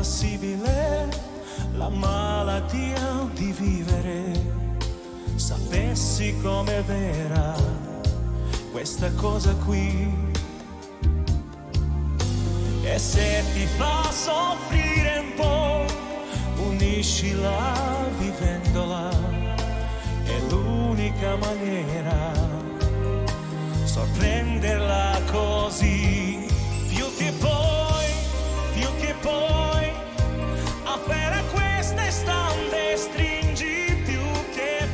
impassibile, la malattia di vivere. Sapessi com'è vera questa cosa qui. E se ti fa soffrire un po', uniscila vivendola, è l'unica maniera sorprenderla così. Più che poi, afferra questa istante, stringi più che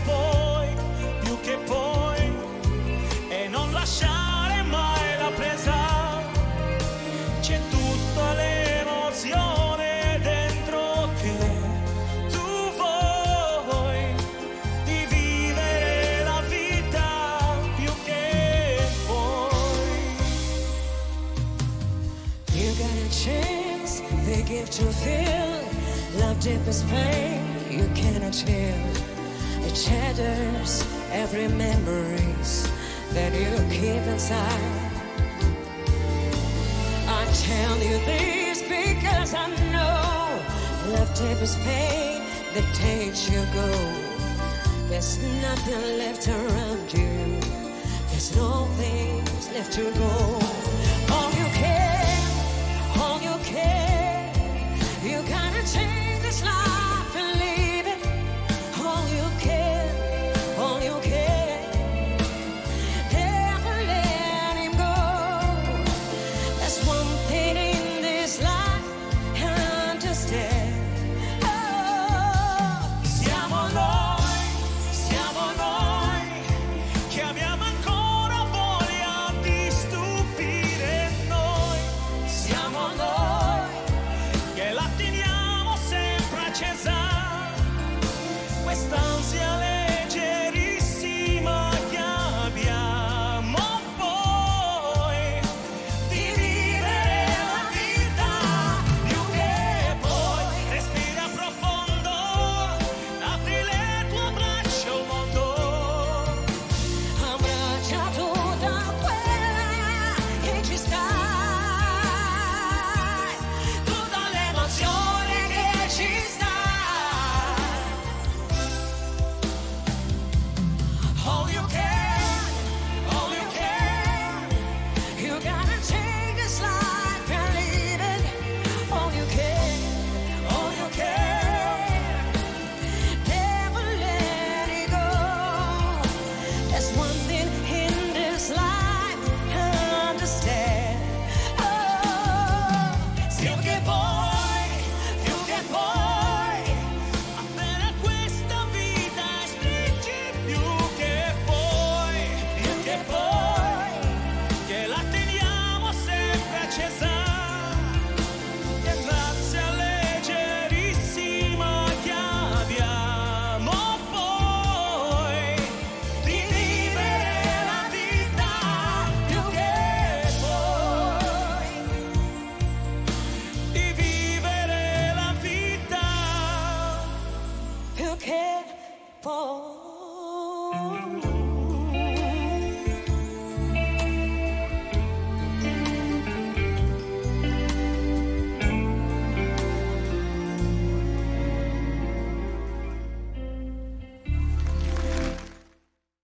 poi, e non lasciare mai la presa. C'è tutta l'emozione dentro che tu vuoi di vivere la vita più che puoi. You got a chance, they give to feel love deep as pain you cannot heal. It shatters every memories that you keep inside. I tell you this because I know love deep as pain that takes you go. There's nothing left around you. There's no things left to go.